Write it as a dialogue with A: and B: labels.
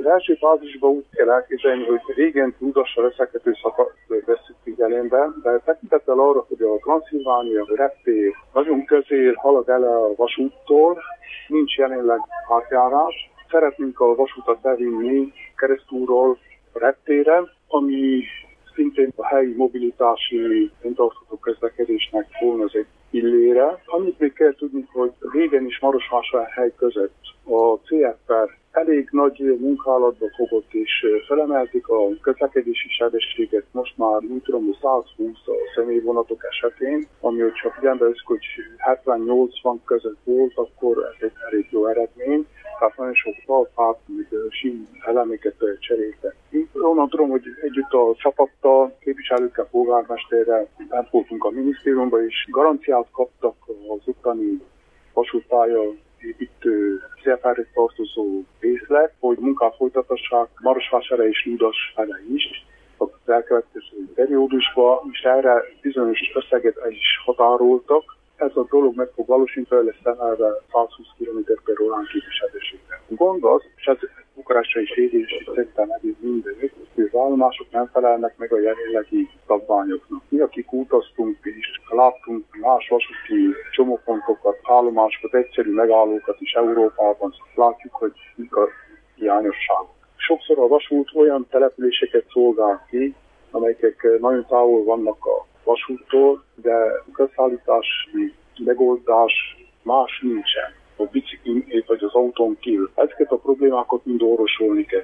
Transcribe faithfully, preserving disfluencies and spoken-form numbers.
A: első fázisban úgy kell elképzelni, hogy régen Ludassal összekötő szakaszt vesszük figyelembe, de tekintettel arra, hogy a Transzilvánia reptér nagyon közel halad el a vasúttól, nincs jelenleg átjárás. Szeretnénk a vasútat bevinni Keresztúról a reptérre, ami szintén a helyi mobilitási fenntartható közlekedésnek volna az egy pillére. Annyit még kell tudni, hogy régen is Marosvásárhely között a cé ef er elég nagy munkálatba fogott, és felemelték a közlekedési sebességet, most már úgy tudom, száz húsz a személyvonatok esetén, ami hogyha figyelembe veszik, hogy hetven-nyolcvan között volt, akkor ez egy elég jó eredmény. Tehát nagyon sok talpát, sim elemeket cseréltek. Onnan tudom, hogy együtt a csapattal, képviselőkkel, polgármesterrel elfordultunk a minisztériumba, és garanciát kaptak az utáni vasútpálya építő cé ef er-re tartozó részlet, hogy munkát folytatassák Marosvásárhely és Ludas fele is az elkövetkező periódusban, és erre bizonyos összeget is határoltak. Ez a dolog meg fog valósítani, lesz emelve százhúsz kilométer per órán képviselőségre. A gond az, és ez Bukarestre is érés, és szerintem eddig mindenütt, hogy az állomások nem felelnek meg a jelenlegi szabványoknak. Mi, akik utaztunk és láttunk más vasúti csomópontokat, állomásokat, egyszerű megállókat is Európában, látjuk, hogy mik a hiányosságok. Sokszor a vasút olyan településeket szolgál ki, amelyek nagyon távol vannak a vasúttól, de közszállítási megoldás más nincsen. A biciklin vagy az autón kívül. Ezeket a problémákat mind orvosolni kell.